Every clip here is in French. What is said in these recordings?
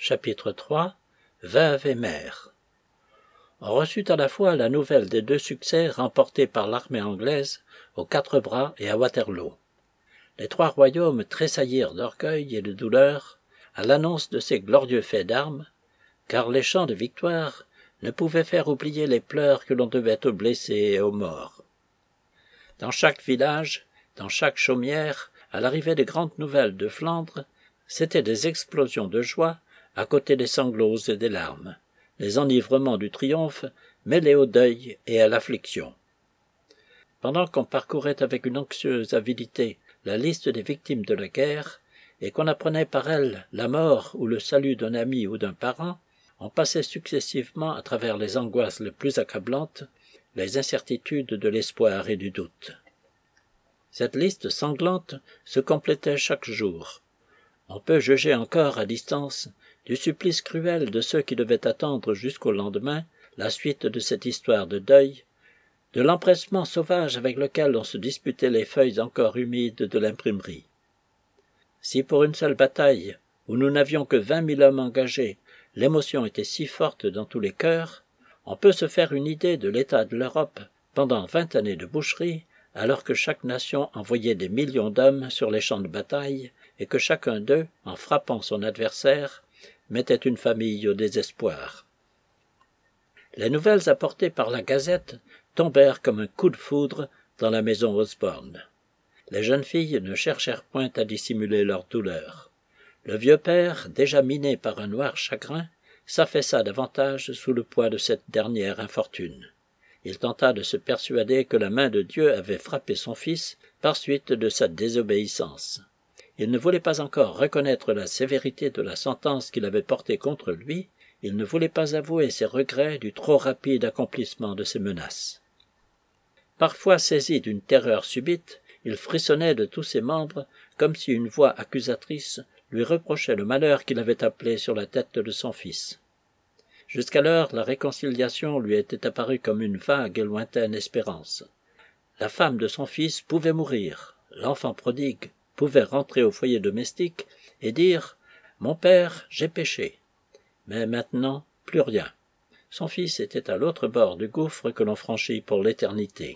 Chapitre 3 Veuve et mère. On reçut à la fois la nouvelle des 2 succès remportés par l'armée anglaise aux 4 Bras et à Waterloo. Les 3 royaumes tressaillirent d'orgueil et de douleur à l'annonce de ces glorieux faits d'armes, car les chants de victoire ne pouvaient faire oublier les pleurs que l'on devait aux blessés et aux morts. Dans chaque village, dans chaque chaumière, à l'arrivée des grandes nouvelles de Flandre, c'étaient des explosions de joie à côté des sanglots et des larmes, les enivrements du triomphe mêlés au deuil et à l'affliction. Pendant qu'on parcourait avec une anxieuse avidité la liste des victimes de la guerre, et qu'on apprenait par elle la mort ou le salut d'un ami ou d'un parent, on passait successivement à travers les angoisses les plus accablantes, les incertitudes de l'espoir et du doute. Cette liste sanglante se complétait chaque jour. On peut juger encore à distance du supplice cruel de ceux qui devaient attendre jusqu'au lendemain la suite de cette histoire de deuil, de l'empressement sauvage avec lequel on se disputait les feuilles encore humides de l'imprimerie. Si pour une seule bataille, où nous n'avions que 20 000 hommes engagés, l'émotion était si forte dans tous les cœurs, on peut se faire une idée de l'état de l'Europe pendant 20 années de boucherie, alors que chaque nation envoyait des millions d'hommes sur les champs de bataille et que chacun d'eux, en frappant son adversaire, mettait une famille au désespoir. Les nouvelles apportées par la Gazette tombèrent comme un coup de foudre dans la maison Osborne. Les jeunes filles ne cherchèrent point à dissimuler leur douleur. Le vieux père, déjà miné par un noir chagrin, s'affaissa davantage sous le poids de cette dernière infortune. Il tenta de se persuader que la main de Dieu avait frappé son fils par suite de sa désobéissance. Il ne voulait pas encore reconnaître la sévérité de la sentence qu'il avait portée contre lui, il ne voulait pas avouer ses regrets du trop rapide accomplissement de ses menaces. Parfois saisi d'une terreur subite, il frissonnait de tous ses membres comme si une voix accusatrice lui reprochait le malheur qu'il avait appelé sur la tête de son fils. Jusqu'alors, la réconciliation lui était apparue comme une vague et lointaine espérance. La femme de son fils pouvait mourir, l'enfant prodigue pouvait rentrer au foyer domestique et dire « Mon père, j'ai péché ». Mais maintenant, plus rien. Son fils était à l'autre bord du gouffre que l'on franchit pour l'éternité.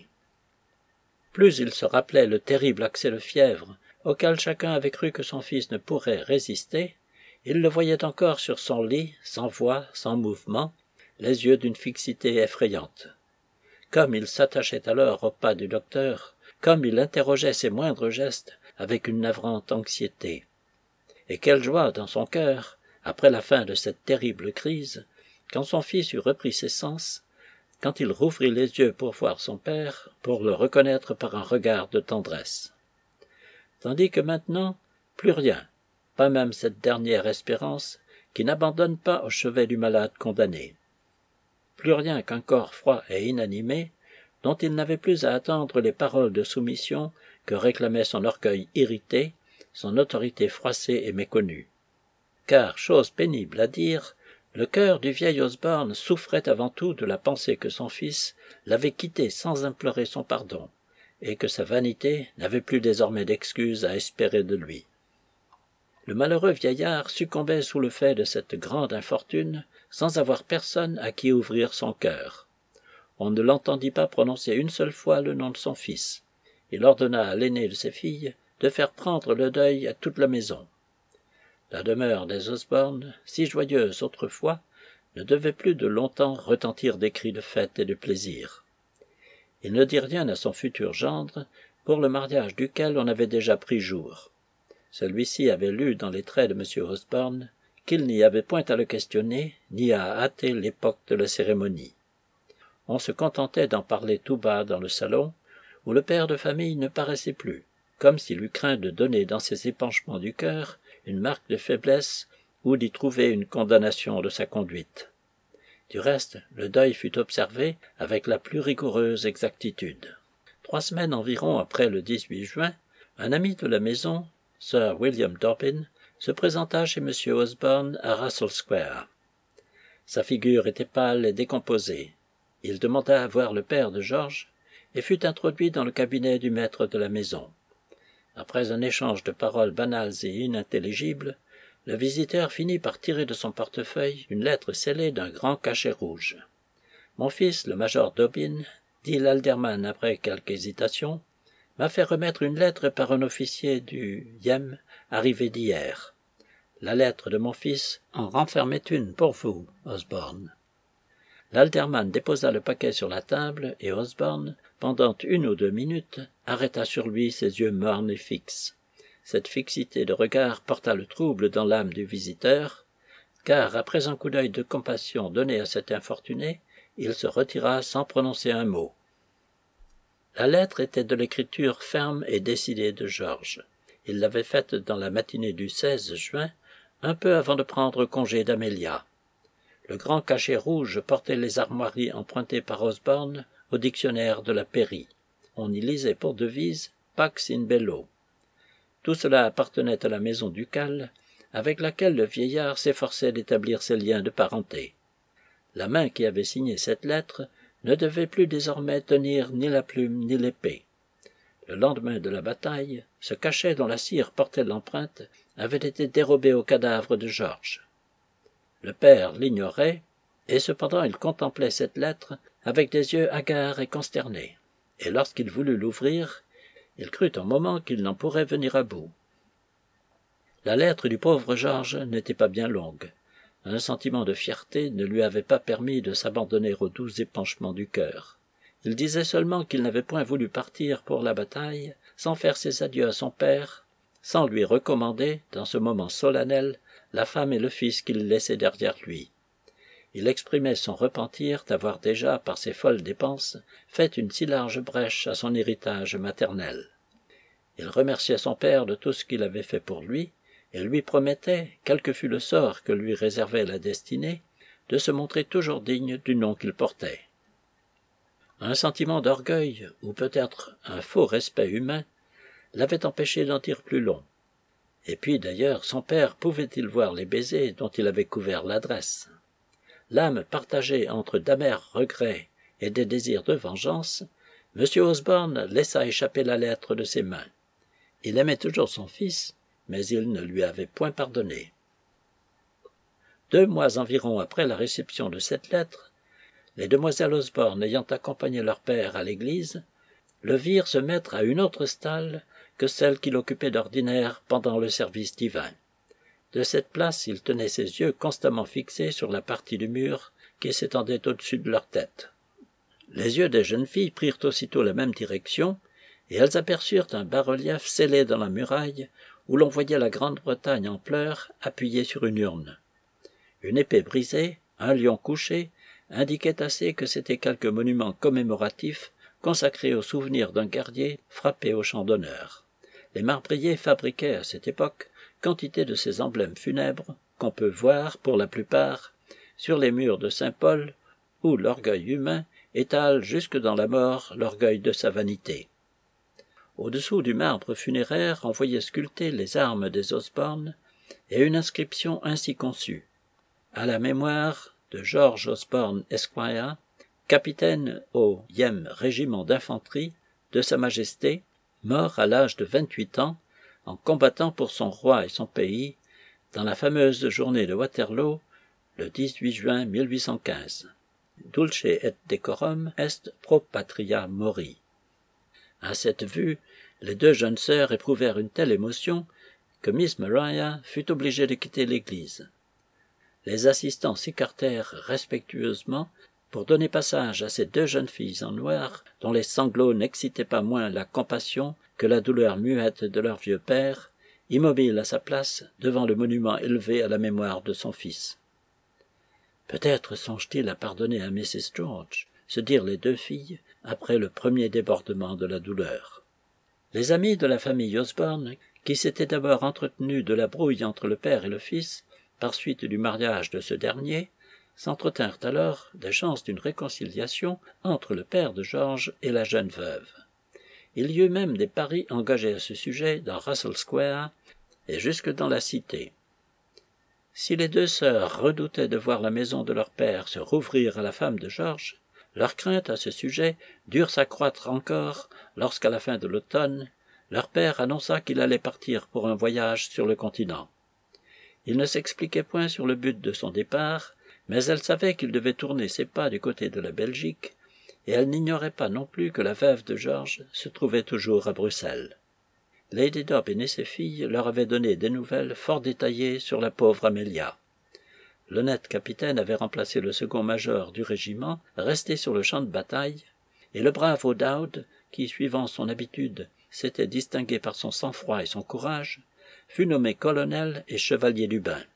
Plus il se rappelait le terrible accès de fièvre auquel chacun avait cru que son fils ne pourrait résister, il le voyait encore sur son lit, sans voix, sans mouvement, les yeux d'une fixité effrayante. Comme il s'attachait alors au pas du docteur, comme il interrogeait ses moindres gestes avec une navrante anxiété. Et quelle joie dans son cœur, après la fin de cette terrible crise, quand son fils eut repris ses sens, quand il rouvrit les yeux pour voir son père, pour le reconnaître par un regard de tendresse. Tandis que maintenant, plus rien, pas même cette dernière espérance qui n'abandonne pas au chevet du malade condamné. Plus rien qu'un corps froid et inanimé, dont il n'avait plus à attendre les paroles de soumission que réclamait son orgueil irrité, son autorité froissée et méconnue. Car, chose pénible à dire, le cœur du vieil Osborne souffrait avant tout de la pensée que son fils l'avait quitté sans implorer son pardon, et que sa vanité n'avait plus désormais d'excuses à espérer de lui. Le malheureux vieillard succombait sous le fait de cette grande infortune, sans avoir personne à qui ouvrir son cœur. On ne l'entendit pas prononcer une seule fois le nom de son fils. Il ordonna à l'aînée de ses filles de faire prendre le deuil à toute la maison. La demeure des Osborne, si joyeuse autrefois, ne devait plus de longtemps retentir des cris de fête et de plaisir. Il ne dit rien à son futur gendre, pour le mariage duquel on avait déjà pris jour. Celui-ci avait lu dans les traits de M. Osborne qu'il n'y avait point à le questionner, ni à hâter l'époque de la cérémonie. On se contentait d'en parler tout bas dans le salon, où le père de famille ne paraissait plus, comme s'il eût craint de donner dans ses épanchements du cœur une marque de faiblesse ou d'y trouver une condamnation de sa conduite. Du reste, le deuil fut observé avec la plus rigoureuse exactitude. 3 semaines environ après le 18 juin, un ami de la maison, Sir William Dobbin, se présenta chez M. Osborne à Russell Square. Sa figure était pâle et décomposée. Il demanda à voir le père de George et fut introduit dans le cabinet du maître de la maison. Après un échange de paroles banales et inintelligibles, Le visiteur finit par tirer de son portefeuille une lettre scellée d'un grand cachet rouge. « Mon fils, le major Dobbin, dit l'alderman après quelque hésitation, m'a fait remettre une lettre par un officier du Yem arrivé d'hier. La lettre de mon fils en renfermait une pour vous, Osborne. » L'alderman déposa le paquet sur la table et Osborne, pendant 1 ou 2 minutes, arrêta sur lui ses yeux mornes et fixes. Cette fixité de regard porta le trouble dans l'âme du visiteur, car après un coup d'œil de compassion donné à cet infortuné, il se retira sans prononcer un mot. La lettre était de l'écriture ferme et décidée de George. Il l'avait faite dans la matinée du 16 juin, un peu avant de prendre congé d'Amelia. Le grand cachet rouge portait les armoiries empruntées par Osborne au dictionnaire de la pairie. On y lisait pour devise « Pax in bello ». Tout cela appartenait à la maison ducale, avec laquelle le vieillard s'efforçait d'établir ses liens de parenté. La main qui avait signé cette lettre ne devait plus désormais tenir ni la plume ni l'épée. Le lendemain de la bataille, ce cachet dont la cire portait l'empreinte avait été dérobé au cadavre de George. Le père l'ignorait, et cependant il contemplait cette lettre avec des yeux hagards et consternés, et lorsqu'il voulut l'ouvrir, il crut un moment qu'il n'en pourrait venir à bout. La lettre du pauvre George n'était pas bien longue. Un sentiment de fierté ne lui avait pas permis de s'abandonner aux doux épanchements du cœur. Il disait seulement qu'il n'avait point voulu partir pour la bataille sans faire ses adieux à son père, sans lui recommander, dans ce moment solennel, la femme et le fils qu'il laissait derrière lui. Il exprimait son repentir d'avoir déjà, par ses folles dépenses, fait une si large brèche à son héritage maternel. Il remerciait son père de tout ce qu'il avait fait pour lui, et lui promettait, quel que fût le sort que lui réservait la destinée, de se montrer toujours digne du nom qu'il portait. Un sentiment d'orgueil, ou peut-être un faux respect humain, l'avait empêché d'en dire plus long. Et puis d'ailleurs, son père pouvait-il voir les baisers dont il avait couvert l'adresse? L'âme partagée entre d'amers regrets et des désirs de vengeance, M. Osborne laissa échapper la lettre de ses mains. Il aimait toujours son fils, mais il ne lui avait point pardonné. 2 mois environ après la réception de cette lettre, les demoiselles Osborne ayant accompagné leur père à l'église, le virent se mettre à une autre stalle que celle qu'il occupait d'ordinaire pendant le service divin. De cette place, il tenait ses yeux constamment fixés sur la partie du mur qui s'étendait au-dessus de leur tête. Les yeux des jeunes filles prirent aussitôt la même direction, et elles aperçurent un bas-relief scellé dans la muraille, où l'on voyait la Grande-Bretagne en pleurs appuyée sur une urne. Une épée brisée, un lion couché, indiquaient assez que c'était quelque monument commémoratif consacré au souvenir d'un guerrier frappé au champ d'honneur. Les marbriers fabriquaient à cette époque quantité de ces emblèmes funèbres qu'on peut voir, pour la plupart, sur les murs de Saint-Paul, où l'orgueil humain étale jusque dans la mort l'orgueil de sa vanité. Au-dessous du marbre funéraire on voyait sculpter les armes des Osborne et une inscription ainsi conçue. À la mémoire de George Osborne Esquire, capitaine au régiment d'infanterie de Sa Majesté, mort à l'âge de 28 ans, en combattant pour son roi et son pays, dans la fameuse journée de Waterloo, le 18 juin 1815. Dulce et decorum est pro patria mori. À cette vue, les 2 jeunes sœurs éprouvèrent une telle émotion que Miss Maria fut obligée de quitter l'église. Les assistants s'écartèrent respectueusement pour donner passage à ces 2 jeunes filles en noir, dont les sanglots n'excitaient pas moins la compassion que la douleur muette de leur vieux père, immobile à sa place devant le monument élevé à la mémoire de son fils. Peut-être songe-t-il à pardonner à Mrs. George, se dirent les 2 filles, après le premier débordement de la douleur. Les amis de la famille Osborne, qui s'étaient d'abord entretenus de la brouille entre le père et le fils, par suite du mariage de ce dernier, s'entretinrent alors des chances d'une réconciliation entre le père de George et la jeune veuve. Il y eut même des paris engagés à ce sujet dans Russell Square et jusque dans la cité. Si les 2 sœurs redoutaient de voir la maison de leur père se rouvrir à la femme de George, leurs craintes à ce sujet durent s'accroître encore lorsqu'à la fin de l'automne, leur père annonça qu'il allait partir pour un voyage sur le continent. Il ne s'expliquait point sur le but de son départ, mais elle savait qu'il devait tourner ses pas du côté de la Belgique, et elle n'ignorait pas non plus que la veuve de George se trouvait toujours à Bruxelles. Lady Dobbin et ses filles leur avaient donné des nouvelles fort détaillées sur la pauvre Amelia. L'honnête capitaine avait remplacé le second major du régiment, resté sur le champ de bataille, et le brave O'Dowd, qui, suivant son habitude, s'était distingué par son sang-froid et son courage, fut nommé colonel et chevalier du bain.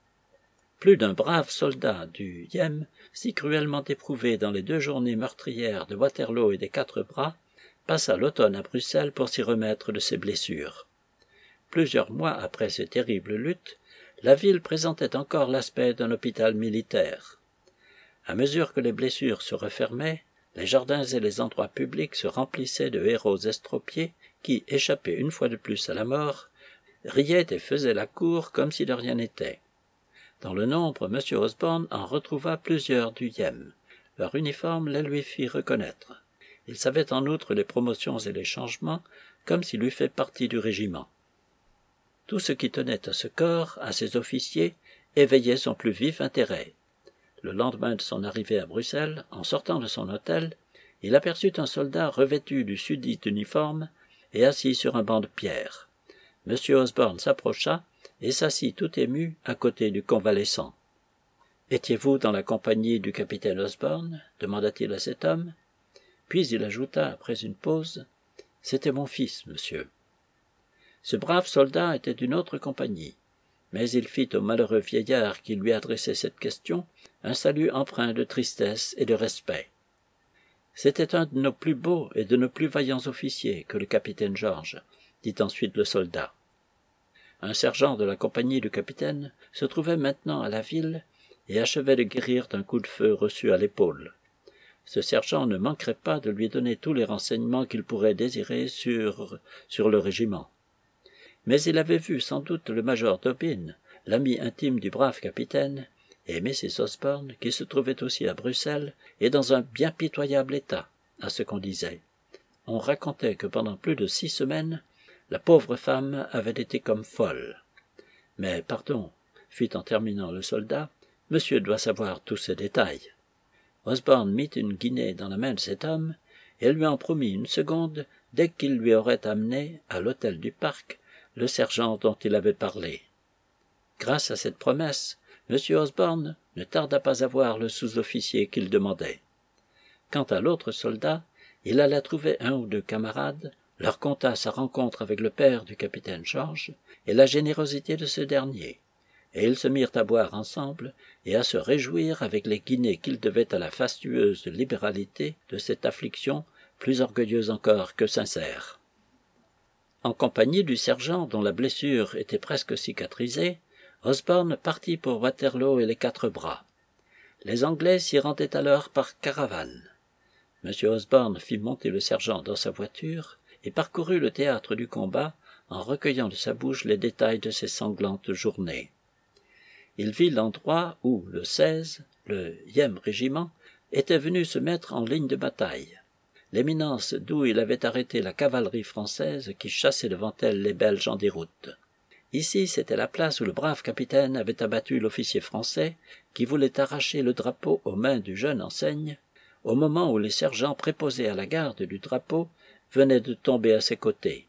Plus d'un brave soldat du Yem, si cruellement éprouvé dans les 2 journées meurtrières de Waterloo et des 4 Bras, passa l'automne à Bruxelles pour s'y remettre de ses blessures. Plusieurs mois après ces terribles luttes, la ville présentait encore l'aspect d'un hôpital militaire. À mesure que les blessures se refermaient, les jardins et les endroits publics se remplissaient de héros estropiés qui, échappés une fois de plus à la mort, riaient et faisaient la cour comme si de rien n'était. Dans le nombre, M. Osborne en retrouva plusieurs du Yem. Leur uniforme les lui fit reconnaître. Il savait en outre les promotions et les changements, comme s'il eût fait partie du régiment. Tout ce qui tenait à ce corps, à ses officiers, éveillait son plus vif intérêt. Le lendemain de son arrivée à Bruxelles, en sortant de son hôtel, il aperçut un soldat revêtu du sudit uniforme et assis sur un banc de pierre. M. Osborne s'approcha et s'assit tout ému à côté du convalescent. « Étiez-vous dans la compagnie du capitaine Osborne » demanda-t-il à cet homme. Puis il ajouta, après une pause, « C'était mon fils, monsieur. » Ce brave soldat était d'une autre compagnie, mais il fit au malheureux vieillard qui lui adressait cette question un salut empreint de tristesse et de respect. C'était un de nos plus beaux et de nos plus vaillants officiers que le capitaine George, dit ensuite le soldat. Un sergent de la compagnie du capitaine se trouvait maintenant à la ville et achevait de guérir d'un coup de feu reçu à l'épaule. Ce sergent ne manquerait pas de lui donner tous les renseignements qu'il pourrait désirer sur le régiment. Mais il avait vu sans doute le major Dobbin, l'ami intime du brave capitaine, et Mrs. Osborne, qui se trouvait aussi à Bruxelles, et dans un bien pitoyable état, à ce qu'on disait. On racontait que pendant plus de 6 semaines, la pauvre femme avait été comme folle. Mais, pardon, fit en terminant le soldat, monsieur doit savoir tous ces détails. Osborne mit une guinée dans la main de cet homme, et lui en promit une seconde dès qu'il lui aurait amené, à l'hôtel du Parc, le sergent dont il avait parlé. Grâce à cette promesse, M. Osborne ne tarda pas à voir le sous-officier qu'il demandait. Quant à l'autre soldat, il alla trouver 1 ou 2 camarades, leur conta sa rencontre avec le père du capitaine George et la générosité de ce dernier, et ils se mirent à boire ensemble et à se réjouir avec les guinées qu'ils devaient à la fastueuse libéralité de cette affliction plus orgueilleuse encore que sincère. En compagnie du sergent dont la blessure était presque cicatrisée, Osborne partit pour Waterloo et les 4 Bras. Les Anglais s'y rendaient alors par caravane. M. Osborne fit monter le sergent dans sa voiture et parcourut le théâtre du combat en recueillant de sa bouche les détails de ces sanglantes journées. Il vit l'endroit où, le 16, le Yem régiment était venu se mettre en ligne de bataille, l'éminence d'où il avait arrêté la cavalerie française qui chassait devant elle les Belges en déroute. Ici, c'était la place où le brave capitaine avait abattu l'officier français qui voulait arracher le drapeau aux mains du jeune enseigne, au moment où les sergents préposés à la garde du drapeau venaient de tomber à ses côtés.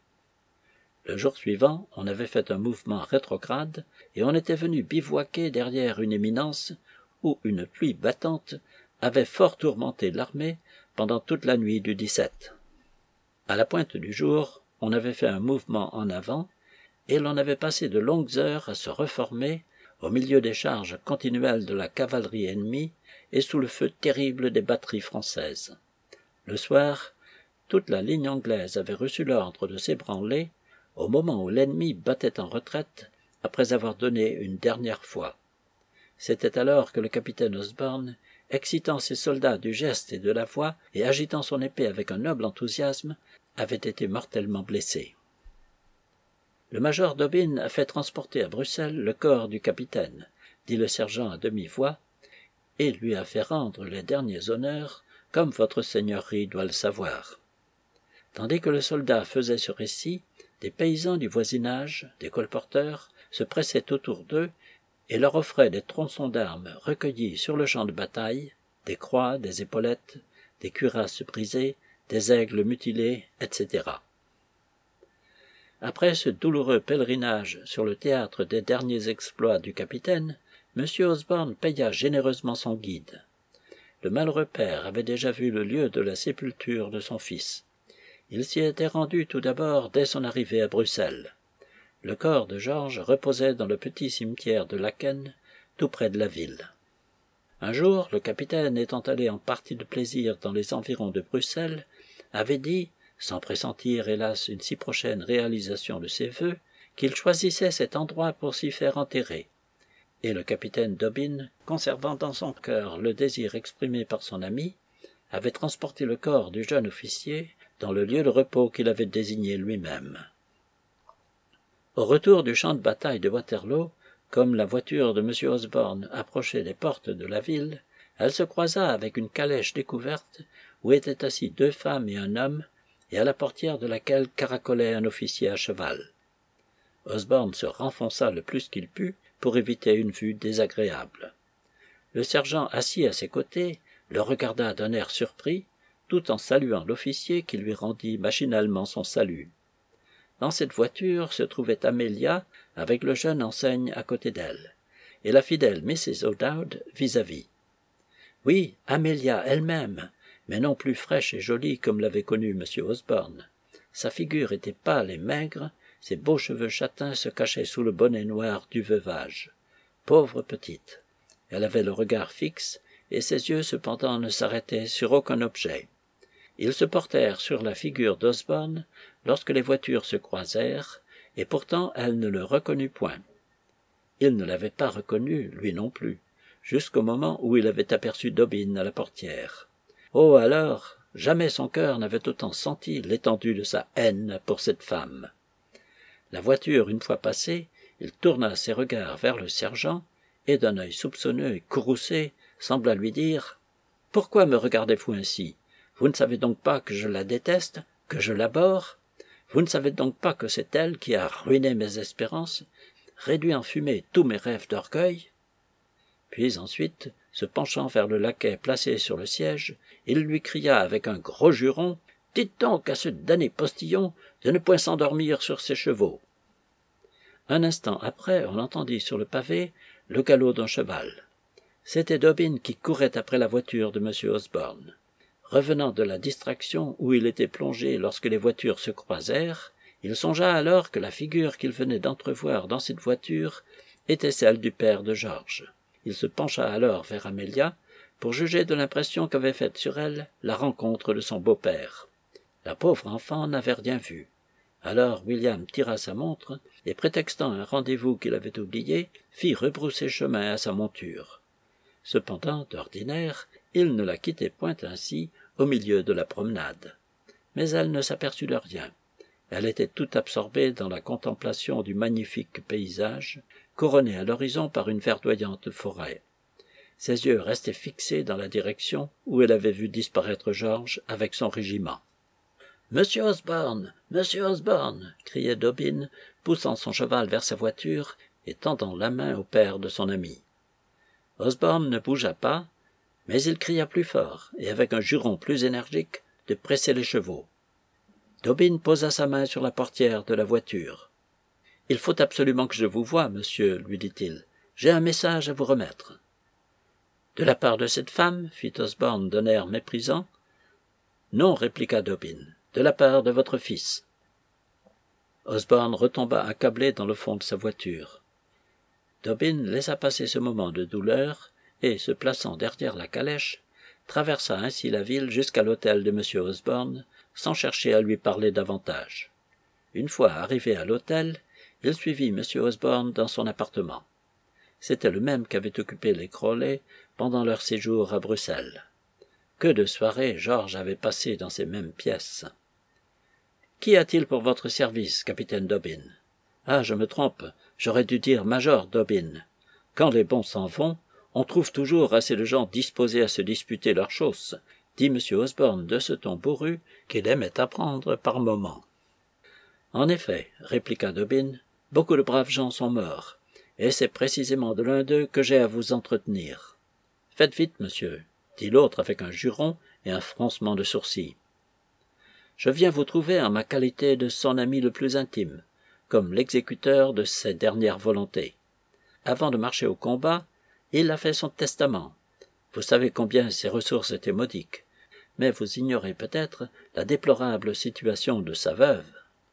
Le jour suivant, on avait fait un mouvement rétrograde et on était venu bivouaquer derrière une éminence où une pluie battante avait fort tourmenté l'armée pendant toute la nuit du 17. À la pointe du jour, on avait fait un mouvement en avant et l'on avait passé de longues heures à se reformer au milieu des charges continuelles de la cavalerie ennemie et sous le feu terrible des batteries françaises. Le soir, toute la ligne anglaise avait reçu l'ordre de s'ébranler au moment où l'ennemi battait en retraite après avoir donné une dernière fois. C'était alors que le capitaine Osborne, excitant ses soldats du geste et de la voix et agitant son épée avec un noble enthousiasme, avait été mortellement blessé. Le major Dobbin a fait transporter à Bruxelles le corps du capitaine, dit le sergent à demi-voix, et lui a fait rendre les derniers honneurs, comme votre seigneurie doit le savoir. Tandis que le soldat faisait ce récit, des paysans du voisinage, des colporteurs, se pressaient autour d'eux et leur offrait des tronçons d'armes recueillis sur le champ de bataille, des croix, des épaulettes, des cuirasses brisées, des aigles mutilés, etc. Après ce douloureux pèlerinage sur le théâtre des derniers exploits du capitaine, M. Osborne paya généreusement son guide. Le malheureux père avait déjà vu le lieu de la sépulture de son fils. Il s'y était rendu tout d'abord dès son arrivée à Bruxelles. Le corps de Georges reposait dans le petit cimetière de Laeken, tout près de la ville. Un jour, le capitaine étant allé en partie de plaisir dans les environs de Bruxelles, avait dit, sans pressentir hélas une si prochaine réalisation de ses vœux, qu'il choisissait cet endroit pour s'y faire enterrer. Et le capitaine Dobbin, conservant dans son cœur le désir exprimé par son ami, avait transporté le corps du jeune officier dans le lieu de repos qu'il avait désigné lui-même. Au retour du champ de bataille de Waterloo, comme la voiture de M. Osborne approchait des portes de la ville, elle se croisa avec une calèche découverte où étaient assis 2 femmes et un homme, et à la portière de laquelle caracolait un officier à cheval. Osborne se renfonça le plus qu'il put pour éviter une vue désagréable. Le sergent assis à ses côtés le regarda d'un air surpris, tout en saluant l'officier qui lui rendit machinalement son salut. Dans cette voiture se trouvait Amelia avec le jeune enseigne à côté d'elle, et la fidèle Mrs. O'Dowd vis-à-vis. Oui, Amelia elle-même, mais non plus fraîche et jolie comme l'avait connue M. Osborne. Sa figure était pâle et maigre, ses beaux cheveux châtains se cachaient sous le bonnet noir du veuvage. Pauvre petite! Elle avait le regard fixe, et ses yeux cependant ne s'arrêtaient sur aucun objet. Ils se portèrent sur la figure d'Osborne lorsque les voitures se croisèrent, et pourtant elle ne le reconnut point. Il ne l'avait pas reconnu, lui non plus, jusqu'au moment où il avait aperçu Dobbin à la portière. Oh alors, jamais son cœur n'avait autant senti l'étendue de sa haine pour cette femme. La voiture une fois passée, il tourna ses regards vers le sergent, et d'un œil soupçonneux et courroucé, sembla lui dire « Pourquoi me regardez-vous ainsi? Vous ne savez donc pas que je la déteste, que je l'abhorre? Vous ne savez donc pas que c'est elle qui a ruiné mes espérances, réduit en fumée tous mes rêves d'orgueil ?» Puis ensuite, se penchant vers le laquais placé sur le siège, il lui cria avec un gros juron « Dites donc à ce damné postillon de ne point s'endormir sur ses chevaux !» Un instant après, on entendit sur le pavé le galop d'un cheval. C'était Dobbin qui courait après la voiture de M. Osborne. Revenant de la distraction où il était plongé lorsque les voitures se croisèrent, il songea alors que la figure qu'il venait d'entrevoir dans cette voiture était celle du père de Georges. Il se pencha alors vers Amelia pour juger de l'impression qu'avait faite sur elle la rencontre de son beau-père. La pauvre enfant n'avait rien vu. Alors William tira sa montre et, prétextant un rendez-vous qu'il avait oublié, fit rebrousser chemin à sa monture. Cependant, d'ordinaire, il ne la quittait point ainsi au milieu de la promenade. Mais elle ne s'aperçut de rien. Elle était tout absorbée dans la contemplation du magnifique paysage, couronné à l'horizon par une verdoyante forêt. Ses yeux restaient fixés dans la direction où elle avait vu disparaître Georges avec son régiment. « Monsieur Osborne! Monsieur Osborne !» criait Dobbin, poussant son cheval vers sa voiture et tendant la main au père de son ami. Osborne ne bougea pas, mais il cria plus fort, et avec un juron plus énergique, de presser les chevaux. Dobbin posa sa main sur la portière de la voiture. « Il faut absolument que je vous voie, monsieur, lui dit-il. J'ai un message à vous remettre. »« De la part de cette femme ?» fit Osborne d'un air méprisant. « Non, répliqua Dobbin, de la part de votre fils. » Osborne retomba accablé dans le fond de sa voiture. Dobbin laissa passer ce moment de douleur et, se plaçant derrière la calèche, traversa ainsi la ville jusqu'à l'hôtel de M. Osborne, sans chercher à lui parler davantage. Une fois arrivé à l'hôtel, il suivit M. Osborne dans son appartement. C'était le même qu'avait occupé les Crawley pendant leur séjour à Bruxelles. Que de soirées Georges avait passées dans ces mêmes pièces. « Qu'y a-t-il pour votre service, capitaine Dobbin ?»« Ah, je me trompe, j'aurais dû dire major Dobbin. Quand les bons s'en vont, on trouve toujours assez de gens disposés à se disputer leur chausse, » dit M. Osborne de ce ton bourru qu'il aimait apprendre par moments. « En effet, répliqua Dobbin, beaucoup de braves gens sont morts, et c'est précisément de l'un d'eux que j'ai à vous entretenir. Faites vite, monsieur, dit l'autre avec un juron et un froncement de sourcils. Je viens vous trouver en ma qualité de son ami le plus intime, comme l'exécuteur de ses dernières volontés. Avant de marcher au combat, il a fait son testament. Vous savez combien ses ressources étaient modiques, mais vous ignorez peut-être la déplorable situation de sa veuve.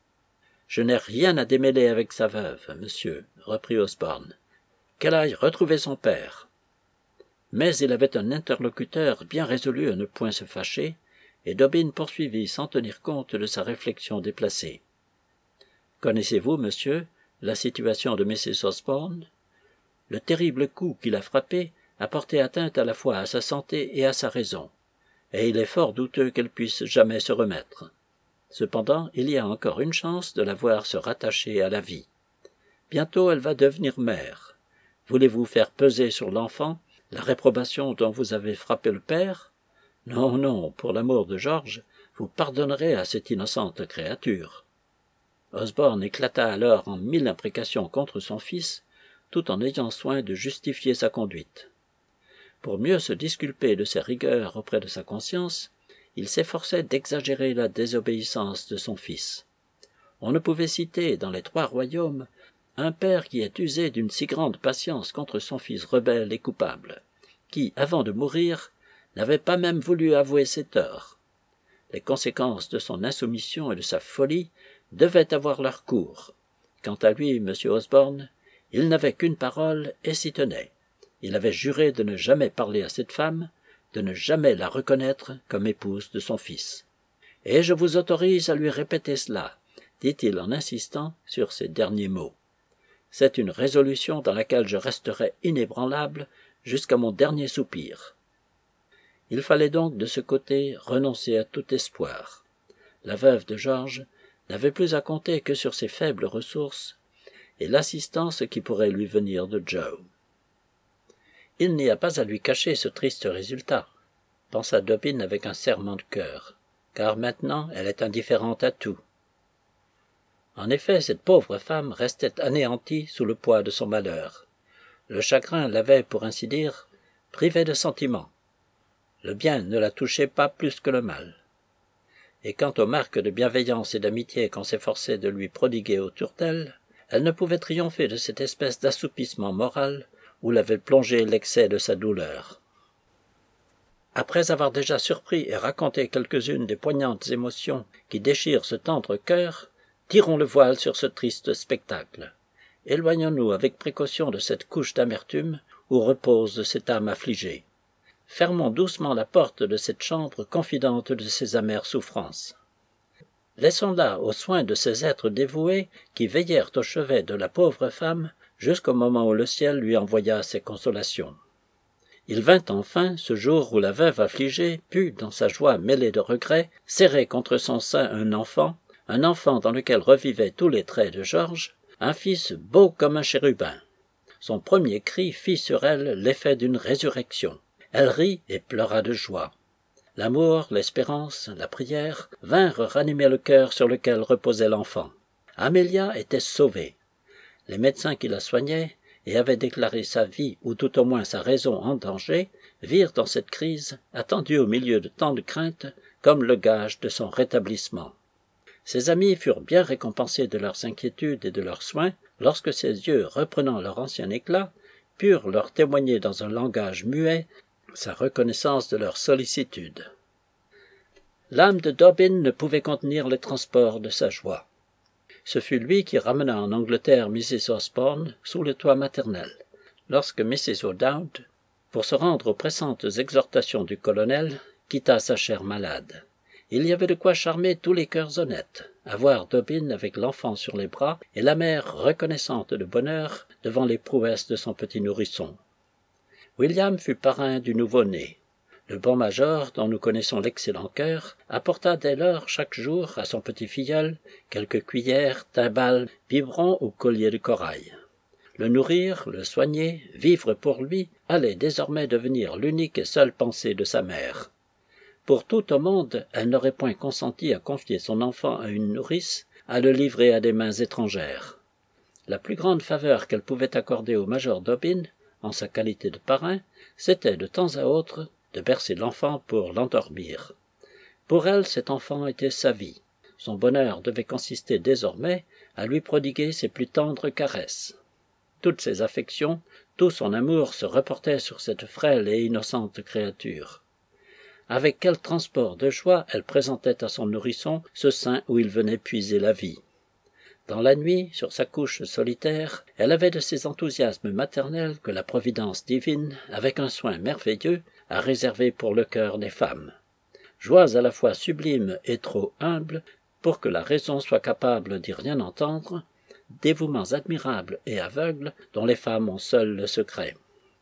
Je n'ai rien à démêler avec sa veuve, monsieur, reprit Osborne. Qu'elle aille retrouver son père. Mais il avait un interlocuteur bien résolu à ne point se fâcher, et Dobbin poursuivit sans tenir compte de sa réflexion déplacée. Connaissez-vous, monsieur, la situation de Mrs. Osborne? Le terrible coup qui l'a frappée a porté atteinte à la fois à sa santé et à sa raison, et il est fort douteux qu'elle puisse jamais se remettre. Cependant, il y a encore une chance de la voir se rattacher à la vie. Bientôt elle va devenir mère. Voulez-vous faire peser sur l'enfant la réprobation dont vous avez frappé le père? Non, non, pour l'amour de George, vous pardonnerez à cette innocente créature. Osborne éclata alors en 1000 imprécations contre son fils, tout en ayant soin de justifier sa conduite. Pour mieux se disculper de ses rigueurs auprès de sa conscience, il s'efforçait d'exagérer la désobéissance de son fils. On ne pouvait citer dans les 3 royaumes un père qui ait usé d'une si grande patience contre son fils rebelle et coupable, qui, avant de mourir, n'avait pas même voulu avouer ses torts. Les conséquences de son insoumission et de sa folie devaient avoir leur cours. Quant à lui, M. Osborne, il n'avait qu'une parole et s'y tenait. Il avait juré de ne jamais parler à cette femme, de ne jamais la reconnaître comme épouse de son fils. « Et je vous autorise à lui répéter cela, » dit-il en insistant sur ces derniers mots. « C'est une résolution dans laquelle je resterai inébranlable jusqu'à mon dernier soupir. » Il fallait donc de ce côté renoncer à tout espoir. La veuve de George n'avait plus à compter que sur ses faibles ressources et l'assistance qui pourrait lui venir de Joe. Il n'y a pas à lui cacher ce triste résultat, pensa Dobbin avec un serrement de cœur, car maintenant elle est indifférente à tout. En effet, cette pauvre femme restait anéantie sous le poids de son malheur. Le chagrin l'avait, pour ainsi dire, privée de sentiment. Le bien ne la touchait pas plus que le mal. Et quant aux marques de bienveillance et d'amitié qu'on s'efforçait de lui prodiguer autour d'elle, elle ne pouvait triompher de cette espèce d'assoupissement moral où l'avait plongé l'excès de sa douleur. Après avoir déjà surpris et raconté quelques-unes des poignantes émotions qui déchirent ce tendre cœur, tirons le voile sur ce triste spectacle. Éloignons-nous avec précaution de cette couche d'amertume où repose cette âme affligée. Fermons doucement la porte de cette chambre confidente de ses amères souffrances. Laissons-la aux soins de ces êtres dévoués qui veillèrent au chevet de la pauvre femme jusqu'au moment où le ciel lui envoya ses consolations. Il vint enfin ce jour où la veuve affligée put, dans sa joie mêlée de regrets, serrer contre son sein un enfant dans lequel revivaient tous les traits de George, un fils beau comme un chérubin. Son premier cri fit sur elle l'effet d'une résurrection. Elle rit et pleura de joie. L'amour, l'espérance, la prière vinrent ranimer le cœur sur lequel reposait l'enfant. Amelia était sauvée. Les médecins qui la soignaient et avaient déclaré sa vie ou tout au moins sa raison en danger virent dans cette crise, attendue au milieu de tant de craintes, comme le gage de son rétablissement. Ses amis furent bien récompensés de leurs inquiétudes et de leurs soins lorsque ses yeux, reprenant leur ancien éclat, purent leur témoigner dans un langage muet sa reconnaissance de leur sollicitude. L'âme de Dobbin ne pouvait contenir les transports de sa joie. Ce fut lui qui ramena en Angleterre Mrs. Osborne sous le toit maternel. Lorsque Mrs. O'Dowd, pour se rendre aux pressantes exhortations du colonel, quitta sa chère malade. Il y avait de quoi charmer tous les cœurs honnêtes, à voir Dobbin avec l'enfant sur les bras et la mère reconnaissante de bonheur devant les prouesses de son petit nourrisson. William fut parrain du nouveau-né. Le bon major, dont nous connaissons l'excellent cœur, apporta dès lors chaque jour à son petit filleul quelques cuillères, timbales, biberons ou colliers de corail. Le nourrir, le soigner, vivre pour lui, allait désormais devenir l'unique et seule pensée de sa mère. Pour tout au monde, elle n'aurait point consenti à confier son enfant à une nourrice, à le livrer à des mains étrangères. La plus grande faveur qu'elle pouvait accorder au major Dobbin, en sa qualité de parrain, c'était de temps à autre de bercer l'enfant pour l'endormir. Pour elle, cet enfant était sa vie. Son bonheur devait consister désormais à lui prodiguer ses plus tendres caresses. Toutes ses affections, tout son amour se reportaient sur cette frêle et innocente créature. Avec quel transport de joie elle présentait à son nourrisson ce sein où il venait puiser la vie. Dans la nuit, sur sa couche solitaire, elle avait de ces enthousiasmes maternels que la providence divine, avec un soin merveilleux, a réservés pour le cœur des femmes. Joies à la fois sublimes et trop humbles, pour que la raison soit capable d'y rien entendre, dévouements admirables et aveugles dont les femmes ont seules le secret.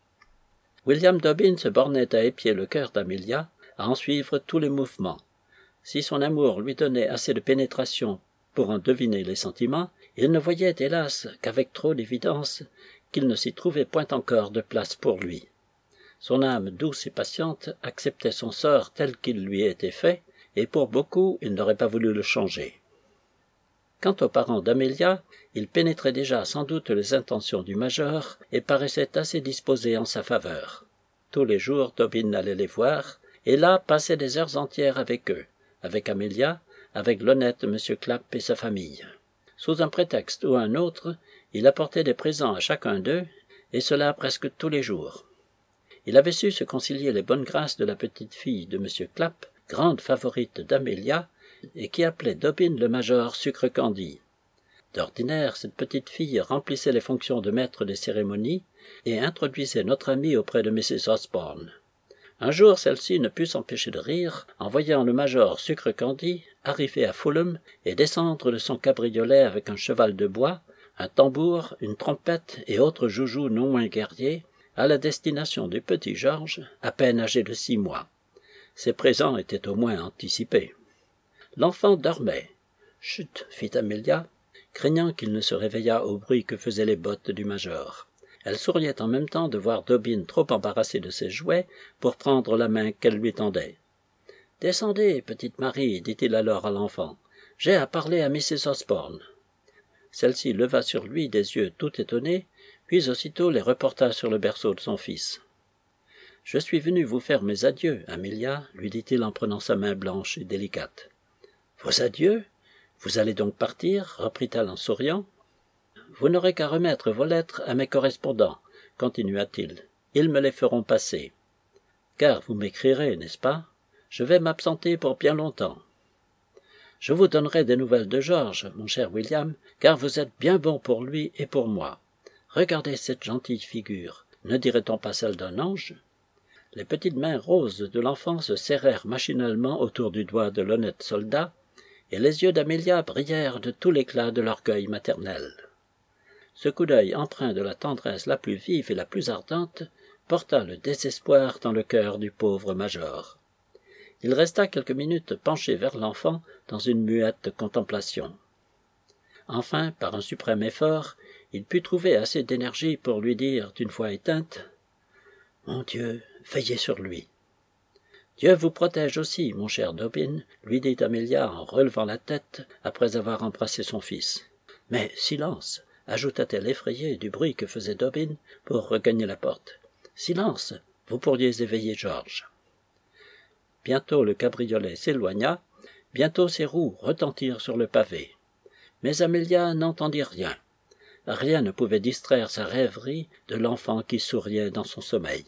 William Dobbin se bornait à épier le cœur d'Amelia, à en suivre tous les mouvements. Si son amour lui donnait assez de pénétration pour en deviner les sentiments, il ne voyait, hélas, qu'avec trop d'évidence, qu'il ne s'y trouvait point encore de place pour lui. Son âme douce et patiente acceptait son sort tel qu'il lui était fait, et pour beaucoup il n'aurait pas voulu le changer. Quant aux parents d'Amelia, ils pénétraient déjà sans doute les intentions du major et paraissaient assez disposés en sa faveur. Tous les jours Dobbin allait les voir, et là passait des heures entières avec eux, avec Amelia, avec l'honnête M. Clapp et sa famille. Sous un prétexte ou un autre, il apportait des présents à chacun d'eux, et cela presque tous les jours. Il avait su se concilier les bonnes grâces de la petite fille de M. Clapp, grande favorite d'Amelia, et qui appelait Dobbin le major sucre-candy. D'ordinaire, cette petite fille remplissait les fonctions de maître des cérémonies et introduisait notre amie auprès de Mrs. Osborne. Un jour, celle-ci ne put s'empêcher de rire en voyant le major sucre-candy arriver à Fulham et descendre de son cabriolet avec un cheval de bois, un tambour, une trompette et autres joujoux non moins guerriers, à la destination du petit George, à peine âgé de 6 mois. Ses présents étaient au moins anticipés. L'enfant dormait. « Chut !» fit Amelia, craignant qu'il ne se réveillât au bruit que faisaient les bottes du major. Elle souriait en même temps de voir Dobbin trop embarrassé de ses jouets pour prendre la main qu'elle lui tendait. « Descendez, petite Marie, dit-il alors à l'enfant. « J'ai à parler à Mrs. Osborne. » Celle-ci leva sur lui des yeux tout étonnés, puis aussitôt les reporta sur le berceau de son fils. « Je suis venu vous faire mes adieux, Amelia, lui dit-il en prenant sa main blanche et délicate. « Vos adieux? Vous allez donc partir? » reprit-elle en souriant. « Vous n'aurez qu'à remettre vos lettres à mes correspondants, continua-t-il. Ils me les feront passer. Car vous m'écrirez, n'est-ce pas? Je vais m'absenter pour bien longtemps. Je vous donnerai des nouvelles de George, mon cher William, car vous êtes bien bon pour lui et pour moi. Regardez cette gentille figure, ne dirait-on pas celle d'un ange? » Les petites mains roses de l'enfant se serrèrent machinalement autour du doigt de l'honnête soldat, et les yeux d'Amelia brillèrent de tout l'éclat de l'orgueil maternel. Ce coup d'œil empreint de la tendresse la plus vive et la plus ardente porta le désespoir dans le cœur du pauvre major. Il resta quelques minutes penché vers l'enfant dans une muette contemplation. Enfin, par un suprême effort, il put trouver assez d'énergie pour lui dire, d'une voix éteinte, « Mon Dieu, veillez sur lui. » « Dieu vous protège aussi, mon cher Dobbin, lui dit Amelia en relevant la tête après avoir embrassé son fils. « Mais silence !» ajouta-t-elle effrayée du bruit que faisait Dobbin pour regagner la porte. « Silence! Vous pourriez éveiller George. » Bientôt le cabriolet s'éloigna, bientôt ses roues retentirent sur le pavé. Mais Amelia n'entendit rien. Rien ne pouvait distraire sa rêverie de l'enfant qui souriait dans son sommeil.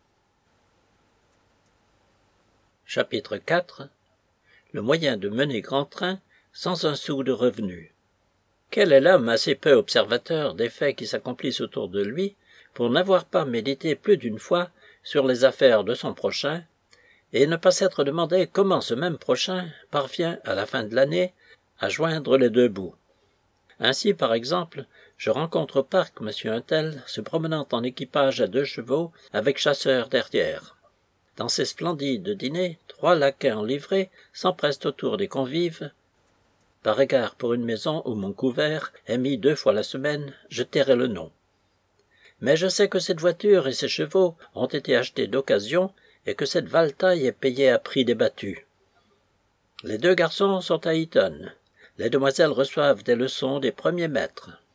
Chapitre 4. Le moyen de mener grand train sans un sou de revenu. Quel est l'homme assez peu observateur des faits qui s'accomplissent autour de lui pour n'avoir pas médité plus d'une fois sur les affaires de son prochain et ne pas s'être demandé comment ce même prochain parvient, à la fin de l'année, à joindre les deux bouts. Ainsi, par exemple, je rencontre au parc M. Untel se promenant en équipage à 2 chevaux avec chasseur derrière. Dans ces splendides dîners, 3 laquais en livrée s'empressent autour des convives. Par égard pour une maison où mon couvert est mis 2 fois la semaine, je tairai le nom. Mais je sais que cette voiture et ces chevaux ont été achetés d'occasion et que cette valetaille est payée à prix débattu. Les 2 garçons sont à Eton. Les demoiselles reçoivent des leçons des premiers maîtres.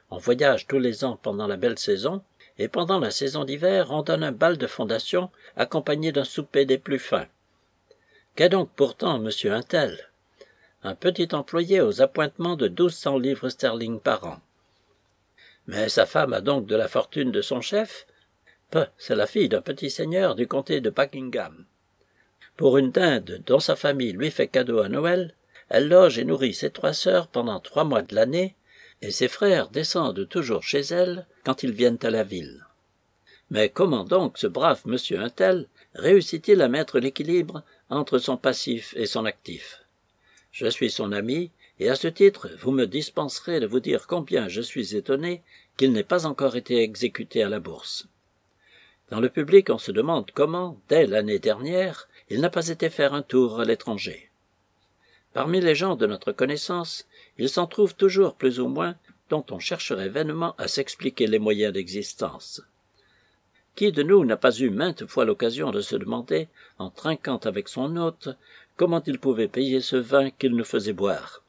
On voyage tous les ans pendant la belle saison, et pendant la saison d'hiver, on donne un bal de fondation accompagné d'un souper des plus fins. Qu'est donc pourtant monsieur un tel? Un petit employé aux appointements de 1200 livres sterling par an. Mais sa femme a donc de la fortune de son chef? Peu, c'est la fille d'un petit seigneur du comté de Buckingham. Pour une dinde dont sa famille lui fait cadeau à Noël, elle loge et nourrit ses 3 sœurs pendant 3 mois de l'année, et ses frères descendent toujours chez elle quand ils viennent à la ville. Mais comment donc ce brave monsieur un tel réussit-il à mettre l'équilibre entre son passif et son actif? Je suis son ami, et à ce titre vous me dispenserez de vous dire combien je suis étonné qu'il n'ait pas encore été exécuté à la bourse. Dans le public on se demande comment, dès l'année dernière, il n'a pas été faire un tour à l'étranger. Parmi les gens de notre connaissance, il s'en trouve toujours plus ou moins dont on chercherait vainement à s'expliquer les moyens d'existence. Qui de nous n'a pas eu maintes fois l'occasion de se demander, en trinquant avec son hôte, comment il pouvait payer ce vin qu'il nous faisait boire?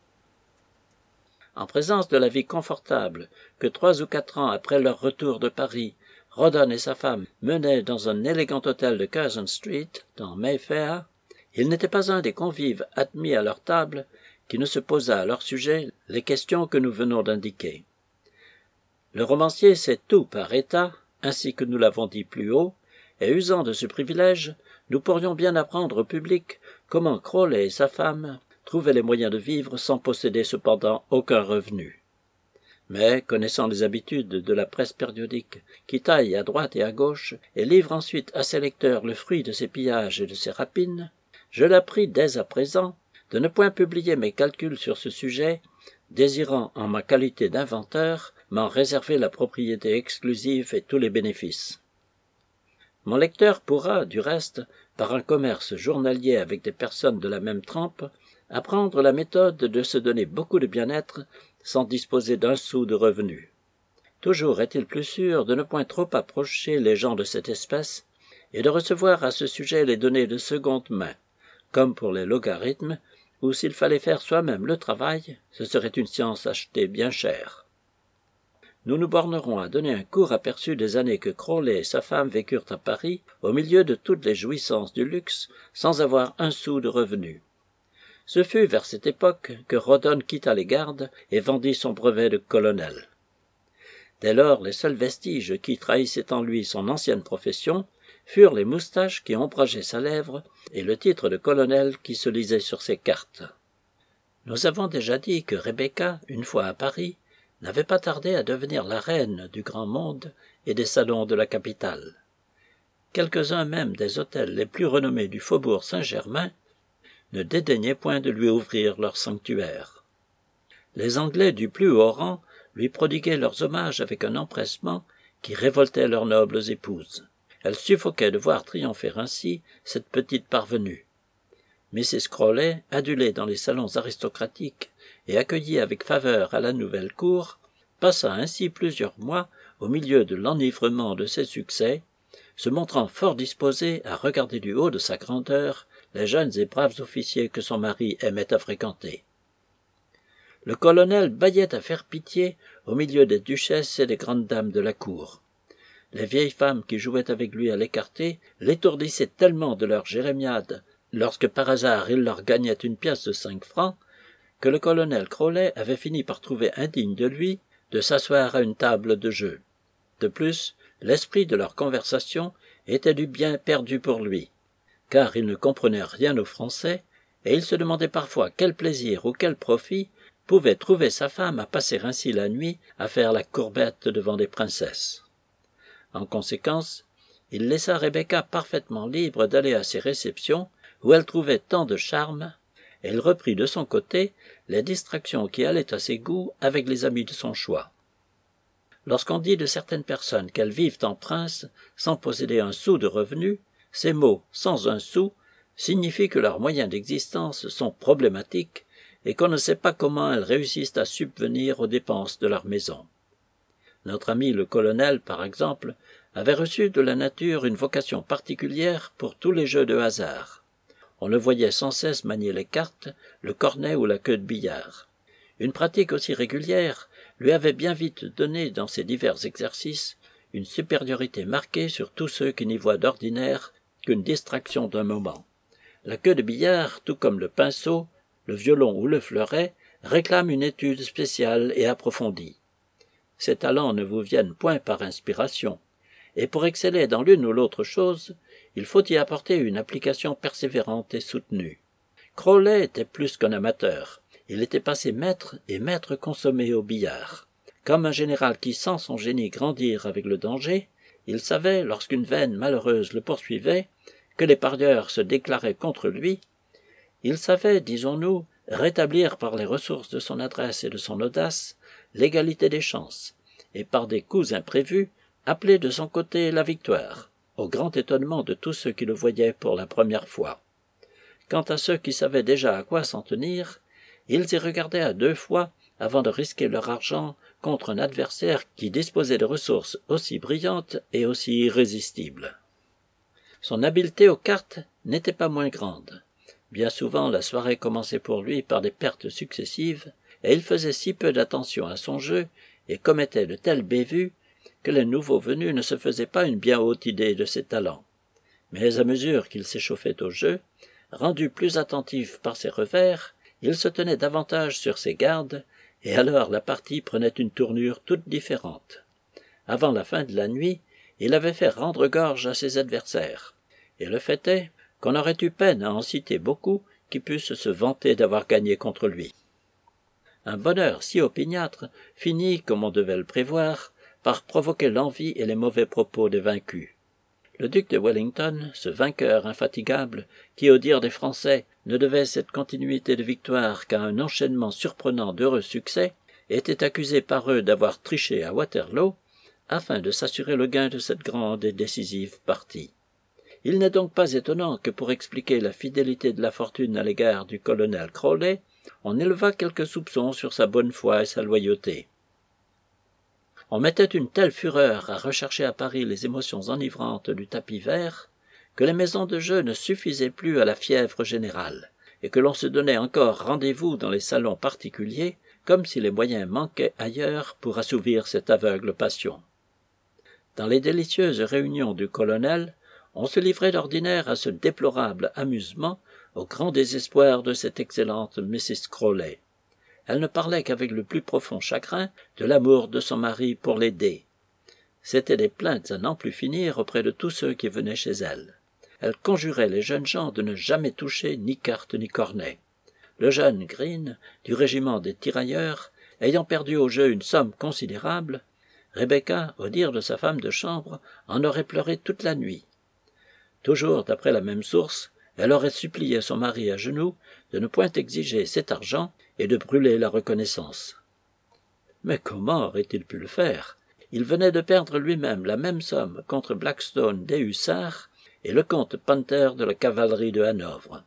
En présence de la vie confortable que 3 ou 4 ans après leur retour de Paris, Rawdon et sa femme menaient dans un élégant hôtel de Curzon Street, dans Mayfair, il n'était pas un des convives admis à leur table qui ne se posât à leur sujet les questions que nous venons d'indiquer. Le romancier sait tout par état, ainsi que nous l'avons dit plus haut, et usant de ce privilège, nous pourrions bien apprendre au public comment Crowley et sa femme trouvaient les moyens de vivre sans posséder cependant aucun revenu. Mais, connaissant les habitudes de la presse périodique, qui taille à droite et à gauche, et livre ensuite à ses lecteurs le fruit de ses pillages et de ses rapines, je l'appris dès à présent de ne point publier mes calculs sur ce sujet, désirant, en ma qualité d'inventeur, m'en réserver la propriété exclusive et tous les bénéfices. Mon lecteur pourra, du reste, par un commerce journalier avec des personnes de la même trempe, apprendre la méthode de se donner beaucoup de bien-être sans disposer d'un sou de revenu. Toujours est-il plus sûr de ne point trop approcher les gens de cette espèce et de recevoir à ce sujet les données de seconde main, comme pour les logarithmes, où s'il fallait faire soi-même le travail, ce serait une science achetée bien cher. Nous nous bornerons à donner un court aperçu des années que Crowley et sa femme vécurent à Paris, au milieu de toutes les jouissances du luxe, sans avoir un sou de revenu. Ce fut vers cette époque que Rawdon quitta les gardes et vendit son brevet de colonel. Dès lors, les seuls vestiges qui trahissaient en lui son ancienne profession furent les moustaches qui ombrageaient sa lèvre et le titre de colonel qui se lisait sur ses cartes. Nous avons déjà dit que Rebecca, une fois à Paris, n'avait pas tardé à devenir la reine du grand monde et des salons de la capitale. Quelques-uns même des hôtels les plus renommés du faubourg Saint-Germain ne dédaignaient point de lui ouvrir leur sanctuaire. Les Anglais du plus haut rang lui prodiguaient leurs hommages avec un empressement qui révoltait leurs nobles épouses. Elles suffoquaient de voir triompher ainsi cette petite parvenue. Mrs. Crowley, adulée dans les salons aristocratiques et accueillie avec faveur à la nouvelle cour, passa ainsi plusieurs mois au milieu de l'enivrement de ses succès, se montrant fort disposée à regarder du haut de sa grandeur les jeunes et braves officiers que son mari aimait à fréquenter. Le colonel bâillait à faire pitié au milieu des duchesses et des grandes dames de la cour. Les vieilles femmes qui jouaient avec lui à l'écarté l'étourdissaient tellement de leurs jérémiades lorsque par hasard il leur gagnait une pièce de 5 francs, que le colonel Crowley avait fini par trouver indigne de lui de s'asseoir à une table de jeu. De plus, l'esprit de leur conversation était du bien perdu pour lui, car il ne comprenait rien au français, et il se demandait parfois quel plaisir ou quel profit pouvait trouver sa femme à passer ainsi la nuit à faire la courbette devant des princesses. En conséquence, il laissa Rebecca parfaitement libre d'aller à ses réceptions, où elle trouvait tant de charme, et il reprit de son côté les distractions qui allaient à ses goûts avec les amis de son choix. Lorsqu'on dit de certaines personnes qu'elles vivent en princes sans posséder un sou de revenu, ces mots « sans un sou » signifient que leurs moyens d'existence sont problématiques et qu'on ne sait pas comment elles réussissent à subvenir aux dépenses de leur maison. Notre ami le colonel, par exemple, avait reçu de la nature une vocation particulière pour tous les jeux de hasard. On le voyait sans cesse manier les cartes, le cornet ou la queue de billard. Une pratique aussi régulière lui avait bien vite donné dans ses divers exercices une supériorité marquée sur tous ceux qui n'y voient d'ordinaire qu'une distraction d'un moment. La queue de billard, tout comme le pinceau, le violon ou le fleuret, réclame une étude spéciale et approfondie. Ces talents ne vous viennent point par inspiration, et pour exceller dans l'une ou l'autre chose, il faut y apporter une application persévérante et soutenue. Crowley était plus qu'un amateur, il était passé maître et maître consommé au billard. Comme un général qui sent son génie grandir avec le danger, il savait, lorsqu'une veine malheureuse le poursuivait, que les parieurs se déclaraient contre lui, il savait, disons-nous, rétablir par les ressources de son adresse et de son audace l'égalité des chances, et par des coups imprévus, appeler de son côté la victoire, au grand étonnement de tous ceux qui le voyaient pour la première fois. Quant à ceux qui savaient déjà à quoi s'en tenir, ils y regardaient à deux fois avant de risquer leur argent contre un adversaire qui disposait de ressources aussi brillantes et aussi irrésistibles. Son habileté aux cartes n'était pas moins grande. Bien souvent la soirée commençait pour lui par des pertes successives, et il faisait si peu d'attention à son jeu et commettait de telles bévues que les nouveaux venus ne se faisaient pas une bien haute idée de ses talents. Mais à mesure qu'il s'échauffait au jeu, rendu plus attentif par ses revers, il se tenait davantage sur ses gardes, et alors la partie prenait une tournure toute différente. Avant la fin de la nuit, il avait fait rendre gorge à ses adversaires, et le fait est qu'on aurait eu peine à en citer beaucoup qui pussent se vanter d'avoir gagné contre lui. Un bonheur si opiniâtre finit, comme on devait le prévoir, par provoquer l'envie et les mauvais propos des vaincus. Le duc de Wellington, ce vainqueur infatigable, qui, au dire des Français, ne devait cette continuité de victoire qu'à un enchaînement surprenant d'heureux succès, était accusé par eux d'avoir triché à Waterloo, afin de s'assurer le gain de cette grande et décisive partie. Il n'est donc pas étonnant que pour expliquer la fidélité de la fortune à l'égard du colonel Crowley, on élevât quelques soupçons sur sa bonne foi et sa loyauté. On mettait une telle fureur à rechercher à Paris les émotions enivrantes du tapis vert, que les maisons de jeu ne suffisaient plus à la fièvre générale, et que l'on se donnait encore rendez-vous dans les salons particuliers, comme si les moyens manquaient ailleurs pour assouvir cette aveugle passion. Dans les délicieuses réunions du colonel, on se livrait d'ordinaire à ce déplorable amusement, au grand désespoir de cette excellente Mrs. Crowley. Elle ne parlait qu'avec le plus profond chagrin de l'amour de son mari pour les dés. C'étaient des plaintes à n'en plus finir auprès de tous ceux qui venaient chez elle. Elle conjurait les jeunes gens de ne jamais toucher ni cartes ni cornets. Le jeune Green, du régiment des tirailleurs, ayant perdu au jeu une somme considérable, Rebecca, au dire de sa femme de chambre, en aurait pleuré toute la nuit. Toujours d'après la même source, elle aurait supplié son mari à genoux de ne point exiger cet argent et de brûler la reconnaissance. Mais comment aurait-il pu le faire? Il venait de perdre lui-même la même somme contre Blackstone des hussards et le comte Panther de la cavalerie de Hanovre.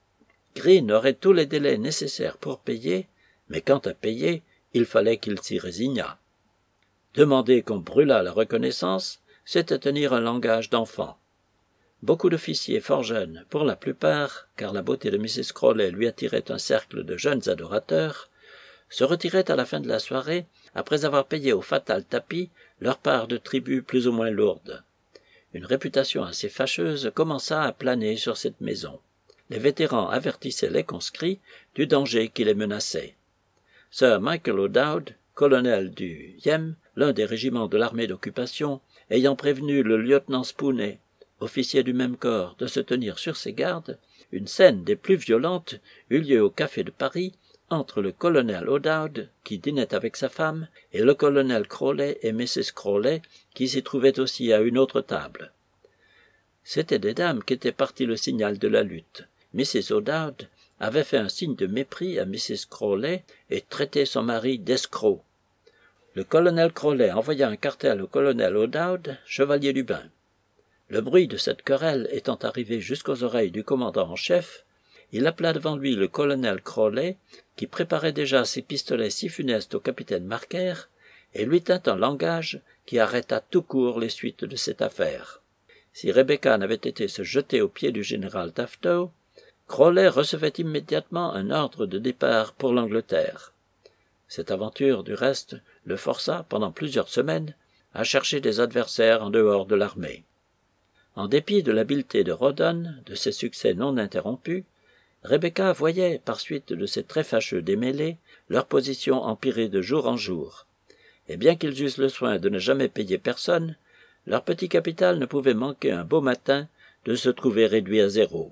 Green aurait tous les délais nécessaires pour payer, mais quant à payer, il fallait qu'il s'y résignât. Demander qu'on brûlât la reconnaissance, c'était tenir un langage d'enfant. Beaucoup d'officiers fort jeunes, pour la plupart, car la beauté de Mrs. Crowley lui attirait un cercle de jeunes adorateurs, se retiraient à la fin de la soirée, après avoir payé au fatal tapis leur part de tribut plus ou moins lourde. Une réputation assez fâcheuse commença à planer sur cette maison. Les vétérans avertissaient les conscrits du danger qui les menaçait. Sir Michael O'Dowd, colonel du Yem, l'un des régiments de l'armée d'occupation, ayant prévenu le lieutenant Spooney, officier du même corps, de se tenir sur ses gardes, une scène des plus violentes eut lieu au café de Paris entre le colonel O'Dowd, qui dînait avec sa femme, et le colonel Crowley et Mrs. Crowley, qui s'y trouvaient aussi à une autre table. C'étaient des dames qui étaient parties le signal de la lutte. Mrs. O'Dowd avait fait un signe de mépris à Mrs. Crowley et traité son mari d'escroc. Le colonel Crowley envoya un cartel au colonel O'Dowd, chevalier du bain. Le bruit de cette querelle étant arrivé jusqu'aux oreilles du commandant en chef, il appela devant lui le colonel Crowley, qui préparait déjà ses pistolets si funestes au capitaine Marker, et lui tint un langage qui arrêta tout court les suites de cette affaire. Si Rebecca n'avait été se jeter aux pieds du général Tafto, Crowley recevait immédiatement un ordre de départ pour l'Angleterre. Cette aventure, du reste, le força, pendant plusieurs semaines, à chercher des adversaires en dehors de l'armée. En dépit de l'habileté de Rawdon, de ses succès non interrompus, Rebecca voyait, par suite de ces très fâcheux démêlés, leur position empirer de jour en jour. Et bien qu'ils eussent le soin de ne jamais payer personne, leur petit capital ne pouvait manquer un beau matin de se trouver réduit à zéro.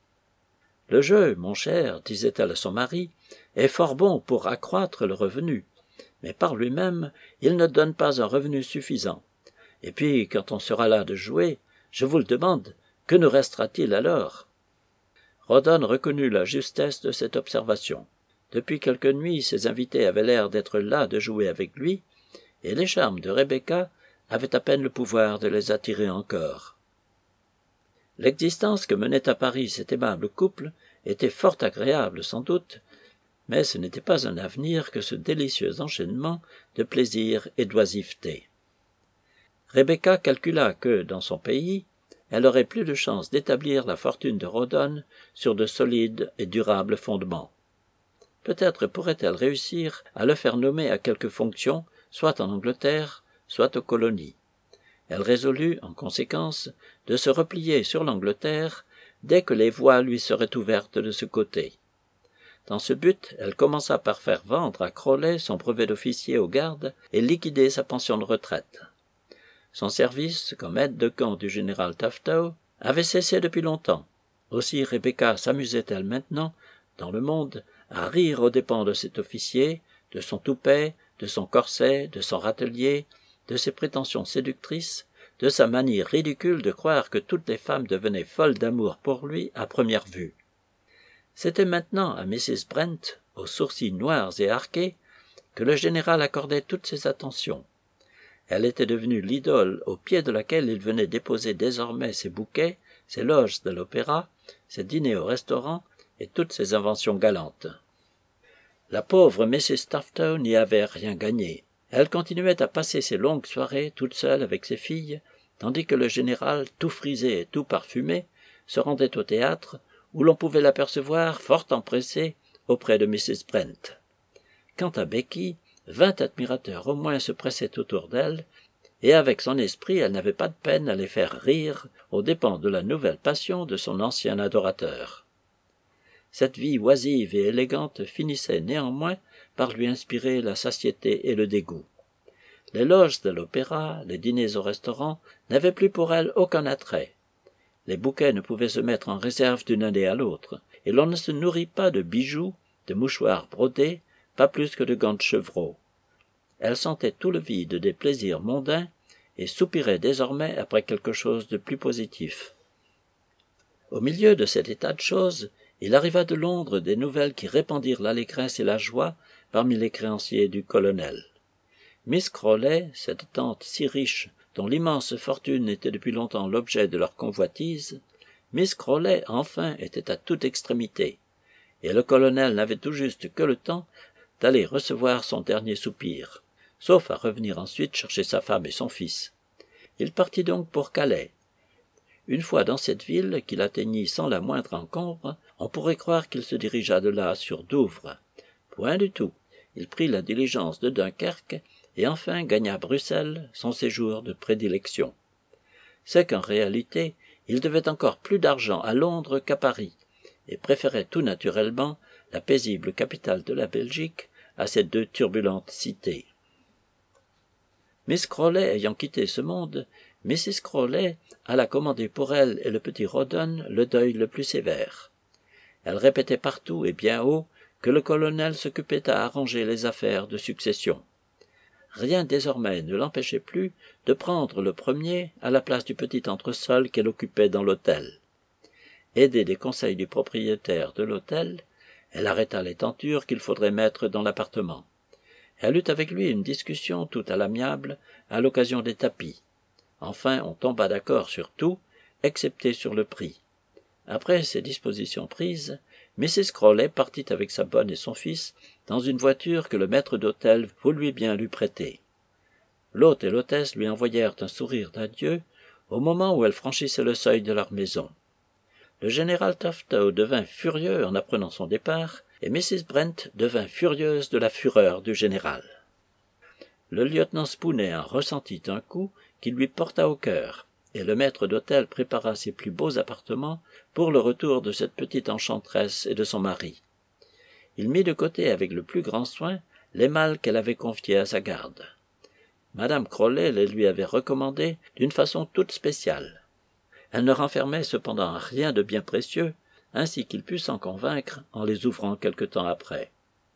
« Le jeu, mon cher, disait-elle à son mari, est fort bon pour accroître le revenu, mais par lui-même, il ne donne pas un revenu suffisant. Et puis, quand on sera là de jouer, je vous le demande, que nous restera-t-il alors ?» Rawdon reconnut la justesse de cette observation. Depuis quelques nuits, ses invités avaient l'air d'être las de jouer avec lui, et les charmes de Rebecca avaient à peine le pouvoir de les attirer encore. L'existence que menait à Paris cet aimable couple était fort agréable sans doute, mais ce n'était pas un avenir que ce délicieux enchaînement de plaisir et d'oisiveté. Rebecca calcula que, dans son pays, elle aurait plus de chances d'établir la fortune de Rawdon sur de solides et durables fondements. Peut-être pourrait-elle réussir à le faire nommer à quelque fonction, soit en Angleterre, soit aux colonies. Elle résolut, en conséquence, de se replier sur l'Angleterre dès que les voies lui seraient ouvertes de ce côté. Dans ce but, elle commença par faire vendre à Crowley son brevet d'officier aux gardes et liquider sa pension de retraite. Son service, comme aide-de-camp du général Tufto, avait cessé depuis longtemps. Aussi Rebecca s'amusait-elle maintenant, dans le monde, à rire aux dépens de cet officier, de son toupet, de son corset, de son râtelier, de ses prétentions séductrices, de sa manie ridicule de croire que toutes les femmes devenaient folles d'amour pour lui à première vue. C'était maintenant à Mrs. Brent, aux sourcils noirs et arqués, que le général accordait toutes ses attentions. Elle était devenue l'idole au pied de laquelle il venait déposer désormais ses bouquets, ses loges de l'opéra, ses dîners au restaurant et toutes ses inventions galantes. La pauvre Mrs. Tufto n'y avait rien gagné. Elle continuait à passer ses longues soirées toute seule avec ses filles, tandis que le général, tout frisé et tout parfumé, se rendait au théâtre, où l'on pouvait l'apercevoir fort empressé auprès de Mrs. Brent. Quant à Becky, 20 admirateurs au moins se pressaient autour d'elle, et avec son esprit elle n'avait pas de peine à les faire rire aux dépens de la nouvelle passion de son ancien adorateur. Cette vie oisive et élégante finissait néanmoins par lui inspirer la satiété et le dégoût. Les loges de l'opéra, les dîners au restaurant n'avaient plus pour elle aucun attrait. Les bouquets ne pouvaient se mettre en réserve d'une année à l'autre, et l'on ne se nourrit pas de bijoux, de mouchoirs brodés, pas plus que de gants de chevreau. Elle sentait tout le vide des plaisirs mondains et soupirait désormais après quelque chose de plus positif. Au milieu de cet état de choses, il arriva de Londres des nouvelles qui répandirent l'allégresse et la joie parmi les créanciers du colonel. Miss Crowley, cette tante si riche dont l'immense fortune était depuis longtemps l'objet de leur convoitise, Miss Crowley, enfin, était à toute extrémité, et le colonel n'avait tout juste que le temps d'aller recevoir son dernier soupir, sauf à revenir ensuite chercher sa femme et son fils. Il partit donc pour Calais. Une fois dans cette ville, qu'il atteignit sans la moindre encombre, on pourrait croire qu'il se dirigea de là sur Douvres. Point du tout. Il prit la diligence de Dunkerque et enfin gagna Bruxelles, son séjour de prédilection. C'est qu'en réalité, il devait encore plus d'argent à Londres qu'à Paris, et préférait tout naturellement la paisible capitale de la Belgique à ces deux turbulentes cités. Miss Crowley ayant quitté ce monde, Mrs. Crowley alla commander pour elle et le petit Rawdon le deuil le plus sévère. Elle répétait partout et bien haut que le colonel s'occupait à arranger les affaires de succession. Rien désormais ne l'empêchait plus de prendre le premier à la place du petit entresol qu'elle occupait dans l'hôtel. Aidée des conseils du propriétaire de l'hôtel, elle arrêta les tentures qu'il faudrait mettre dans l'appartement. Elle eut avec lui une discussion tout à l'amiable à l'occasion des tapis. Enfin, on tomba d'accord sur tout, excepté sur le prix. Après ces dispositions prises, Mrs. Crowley partit avec sa bonne et son fils dans une voiture que le maître d'hôtel voulut bien lui prêter. L'hôte et l'hôtesse lui envoyèrent un sourire d'adieu au moment où elle franchissait le seuil de leur maison. Le général Tufto devint furieux en apprenant son départ, et Mrs. Brent devint furieuse de la fureur du général. Le lieutenant Spooner en ressentit un coup qui lui porta au cœur, et le maître d'hôtel prépara ses plus beaux appartements pour le retour de cette petite enchanteresse et de son mari. Il mit de côté avec le plus grand soin les malles qu'elle avait confiés à sa garde. Madame Crowley les lui avait recommandés d'une façon toute spéciale. Elle ne renfermait cependant rien de bien précieux, ainsi qu'il put s'en convaincre en les ouvrant quelque temps après.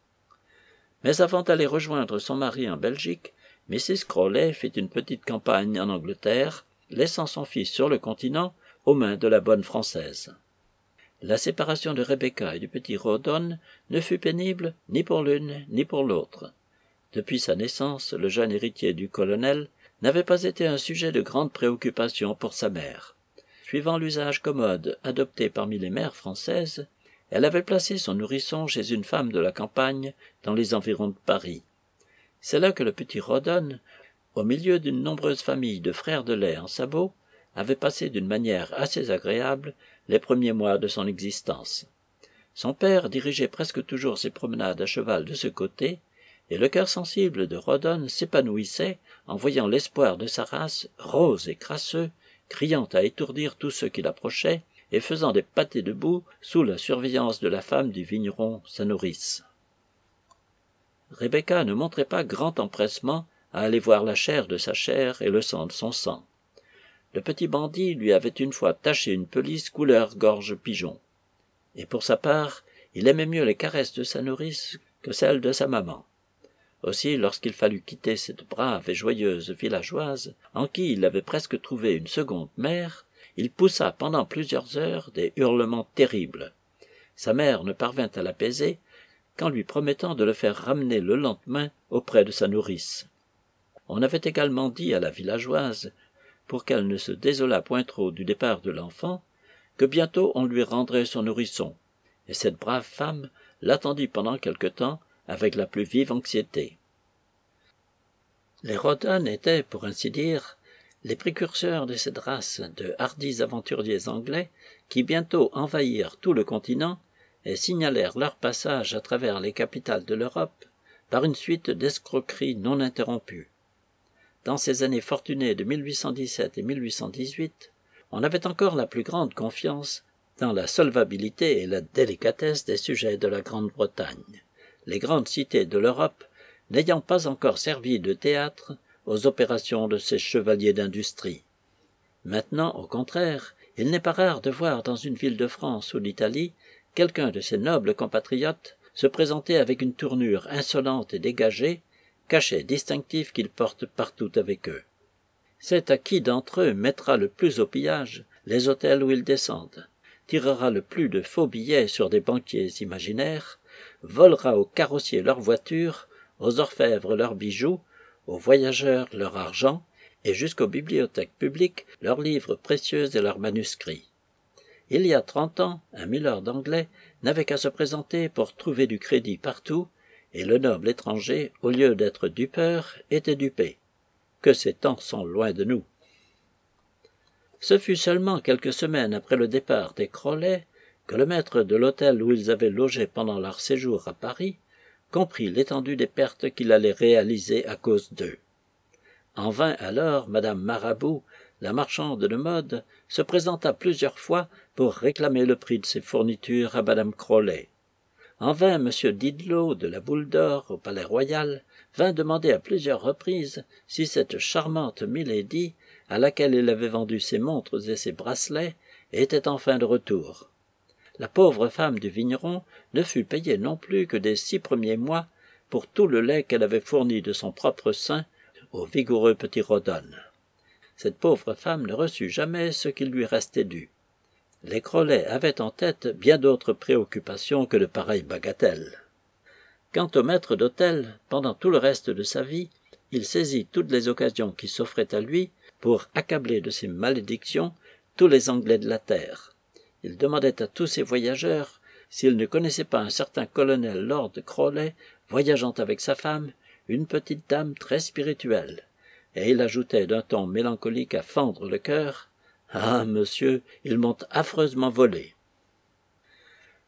Mais avant d'aller rejoindre son mari en Belgique, Mrs. Crowley fit une petite campagne en Angleterre, laissant son fils sur le continent aux mains de la bonne Française. La séparation de Rebecca et du petit Rawdon ne fut pénible ni pour l'une ni pour l'autre. Depuis sa naissance, le jeune héritier du colonel n'avait pas été un sujet de grande préoccupation pour sa mère. Suivant l'usage commode adopté parmi les mères françaises, elle avait placé son nourrisson chez une femme de la campagne dans les environs de Paris. C'est là que le petit Rawdon, au milieu d'une nombreuse famille de frères de lait en sabots, avait passé d'une manière assez agréable les premiers mois de son existence. Son père dirigeait presque toujours ses promenades à cheval de ce côté, et le cœur sensible de Rawdon s'épanouissait en voyant l'espoir de sa race, rose et crasseux, criant à étourdir tous ceux qui l'approchaient, et faisant des pâtés debout sous la surveillance de la femme du vigneron, sa nourrice. Rebecca ne montrait pas grand empressement à aller voir la chair de sa chair et le sang de son sang. Le petit bandit lui avait une fois taché une pelisse couleur gorge pigeon. Et pour sa part, il aimait mieux les caresses de sa nourrice que celles de sa maman. Aussi, lorsqu'il fallut quitter cette brave et joyeuse villageoise, en qui il avait presque trouvé une seconde mère, il poussa pendant plusieurs heures des hurlements terribles. Sa mère ne parvint à l'apaiser qu'en lui promettant de le faire ramener le lendemain auprès de sa nourrice. On avait également dit à la villageoise, pour qu'elle ne se désolât point trop du départ de l'enfant, que bientôt on lui rendrait son nourrisson, et cette brave femme l'attendit pendant quelque temps avec la plus vive anxiété. Les Rawdon étaient, pour ainsi dire, les précurseurs de cette race de hardis aventuriers anglais qui bientôt envahirent tout le continent et signalèrent leur passage à travers les capitales de l'Europe par une suite d'escroqueries non interrompues. Dans ces années fortunées de 1817 et 1818, on avait encore la plus grande confiance dans la solvabilité et la délicatesse des sujets de la Grande-Bretagne, les grandes cités de l'Europe n'ayant pas encore servi de théâtre aux opérations de ces chevaliers d'industrie. Maintenant, au contraire, il n'est pas rare de voir dans une ville de France ou d'Italie quelqu'un de ses nobles compatriotes se présenter avec une tournure insolente et dégagée, cachet distinctif qu'ils portent partout avec eux. C'est à qui d'entre eux mettra le plus au pillage les hôtels où ils descendent, tirera le plus de faux billets sur des banquiers imaginaires, volera aux carrossiers leurs voitures, aux orfèvres leurs bijoux, aux voyageurs leur argent, et jusqu'aux bibliothèques publiques leurs livres précieux et leurs manuscrits. Il y a 30 ans, un milord anglais n'avait qu'à se présenter pour trouver du crédit partout, et le noble étranger, au lieu d'être dupeur, était dupé. Que ces temps sont loin de nous. Ce fut seulement quelques semaines après le départ des Crowley que le maître de l'hôtel où ils avaient logé pendant leur séjour à Paris comprit l'étendue des pertes qu'il allait réaliser à cause d'eux. En vain alors madame Marabout, la marchande de mode, se présenta plusieurs fois pour réclamer le prix de ses fournitures à madame Crowley. En vain monsieur Didlot de la Boule d'Or au Palais Royal vint demander à plusieurs reprises si cette charmante milady, à laquelle il avait vendu ses montres et ses bracelets, était enfin de retour. La pauvre femme du vigneron ne fut payée non plus que des 6 premiers mois pour tout le lait qu'elle avait fourni de son propre sein au vigoureux petit Rawdon. Cette pauvre femme ne reçut jamais ce qui lui restait dû. Les Crowley avaient en tête bien d'autres préoccupations que de pareilles bagatelles. Quant au maître d'hôtel, pendant tout le reste de sa vie, il saisit toutes les occasions qui s'offraient à lui pour accabler de ses malédictions tous les Anglais de la terre. Il demandait à tous ses voyageurs s'ils ne connaissaient pas un certain colonel Lord Crowley voyageant avec sa femme, une petite dame très spirituelle, et il ajoutait d'un ton mélancolique à fendre le cœur: « Ah, monsieur, ils m'ont affreusement volé. »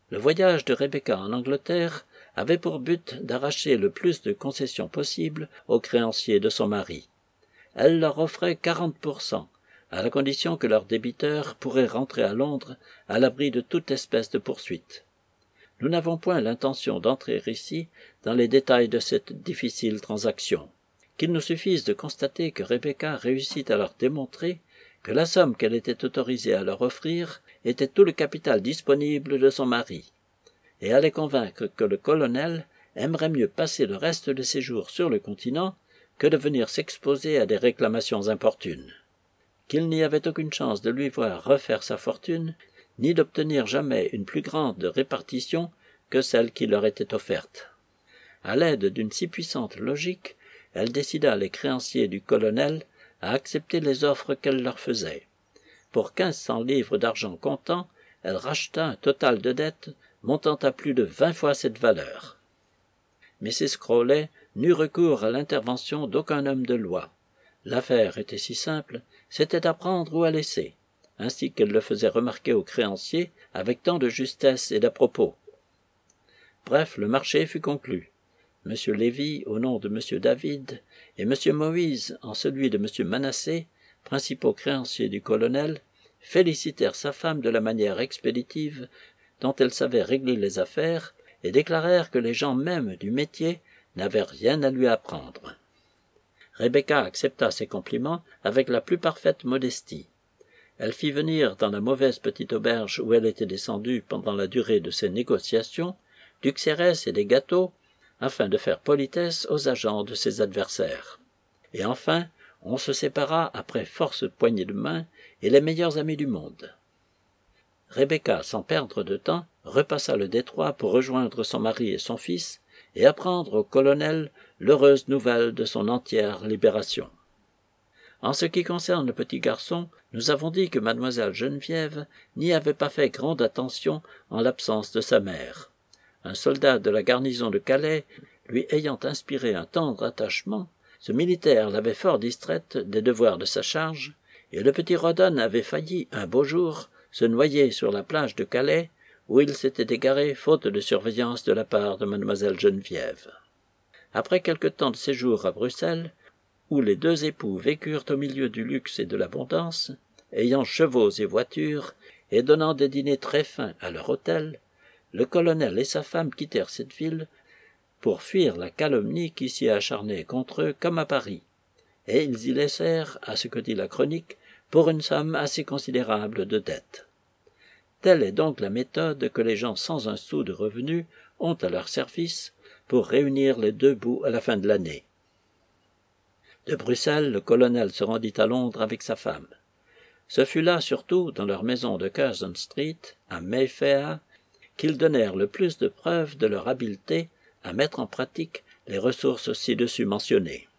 Le voyage de Rebecca en Angleterre avait pour but d'arracher le plus de concessions possibles aux créanciers de son mari. Elle leur offrait 40%, à la condition que leurs débiteurs pourraient rentrer à Londres à l'abri de toute espèce de poursuite. Nous n'avons point l'intention d'entrer ici dans les détails de cette difficile transaction. Qu'il nous suffise de constater que Rebecca réussit à leur démontrer que la somme qu'elle était autorisée à leur offrir était tout le capital disponible de son mari, et à les convaincre que le colonel aimerait mieux passer le reste de ses jours sur le continent que de venir s'exposer à des réclamations importunes. Qu'il n'y avait aucune chance de lui voir refaire sa fortune, ni d'obtenir jamais une plus grande répartition que celle qui leur était offerte. À l'aide d'une si puissante logique, elle décida les créanciers du colonel à accepter les offres qu'elle leur faisait. Pour 1500 livres d'argent comptant, elle racheta un total de dettes montant à plus de 20 fois cette valeur. Mrs. Crawley n'eut recours à l'intervention d'aucun homme de loi. L'affaire était si simple, c'était à prendre ou à laisser, ainsi qu'elle le faisait remarquer aux créanciers avec tant de justesse et d'à-propos. Bref, le marché fut conclu. M. Lévy, au nom de M. David, et M. Moïse, en celui de M. Manassé, principaux créanciers du colonel, félicitèrent sa femme de la manière expéditive dont elle savait régler les affaires, et déclarèrent que les gens même du métier n'avaient rien à lui apprendre. Rebecca accepta ces compliments avec la plus parfaite modestie. Elle fit venir dans la mauvaise petite auberge où elle était descendue pendant la durée de ses négociations du xérès et des gâteaux, afin de faire politesse aux agents de ses adversaires. Et enfin, on se sépara après force poignées de main et les meilleurs amis du monde. Rebecca, sans perdre de temps, repassa le détroit pour rejoindre son mari et son fils et apprendre au colonel l'heureuse nouvelle de son entière libération. En ce qui concerne le petit garçon, nous avons dit que mademoiselle Geneviève n'y avait pas fait grande attention en l'absence de sa mère. Un soldat de la garnison de Calais lui ayant inspiré un tendre attachement, ce militaire l'avait fort distraite des devoirs de sa charge, et le petit Rawdon avait failli, un beau jour, se noyer sur la plage de Calais, où il s'était égaré faute de surveillance de la part de mademoiselle Geneviève. Après quelque temps de séjour à Bruxelles, où les deux époux vécurent au milieu du luxe et de l'abondance, ayant chevaux et voitures, et donnant des dîners très fins à leur hôtel, le colonel et sa femme quittèrent cette ville pour fuir la calomnie qui s'y acharnait contre eux comme à Paris, et ils y laissèrent, à ce que dit la chronique, pour une somme assez considérable de dettes. Telle est donc la méthode que les gens sans un sou de revenu ont à leur service pour réunir les deux bouts à la fin de l'année. De Bruxelles, le colonel se rendit à Londres avec sa femme. Ce fut là surtout, dans leur maison de Curzon Street, à Mayfair, qu'ils donnèrent le plus de preuves de leur habileté à mettre en pratique les ressources ci-dessus mentionnées.